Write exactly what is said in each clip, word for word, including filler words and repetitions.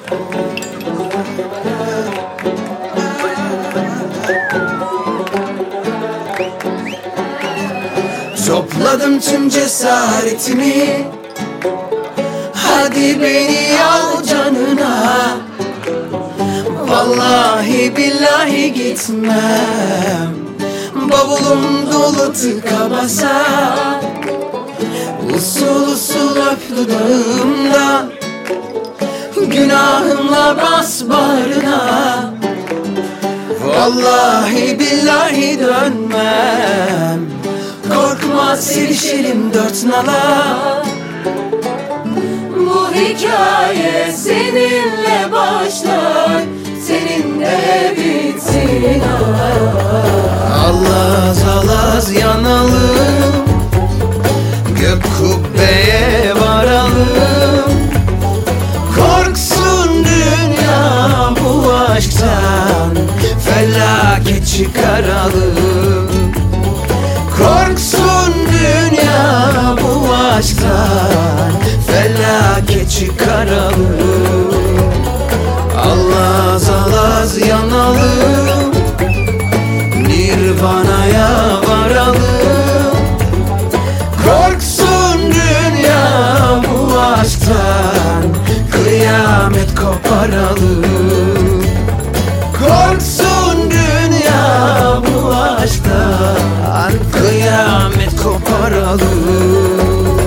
Topladım tüm cesaretimi, hadi beni al canına. Vallahi billahi gitmem, bavulum dolu tıka basa. Usul usul öp dudağımdan, günahımla bas bağrına. Vallahi billahi dönmem, korkma sevişelim dört nala. Bu hikaye seninle başlar, seninle bitsin. Alaz alaz yanalım, gök kubbeye varalım. Korksun dünya bu aşktan, felaket çıkaralım. Korksun dünya bu aşktan, felaket çıkaralım. Alaz alaz yanalım, Nirvana'ya varalım. Korksun dünya bu aşktan, kıyamet koparalım. Korksun dünya bu aşktan, kıyamet koparalım.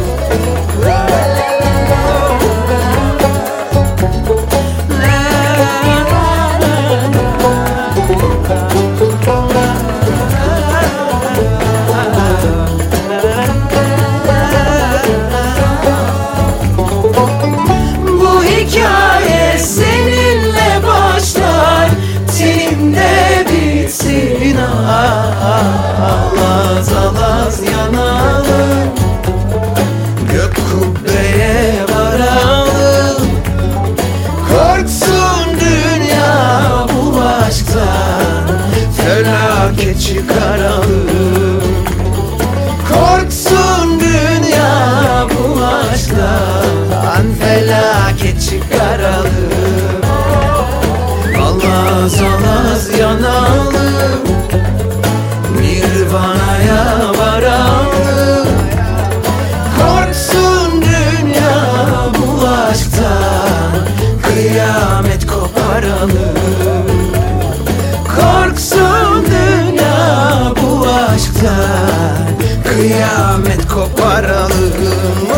Bu hikaye seninle başlar, seninle bitsin. Alaz alaz yanalım, gök kubbeye varalım. Korksun dünya bu aşktan, felaket çıkaralım. Korksun dünya bu aşktan, felaket çıkaralım. Alaz alaz yanalım, Nirvana'ya varalım. Korksun dünya bu aşktan, kıyamet koparalım. Korksun dünya bu aşktan, kıyamet koparalım.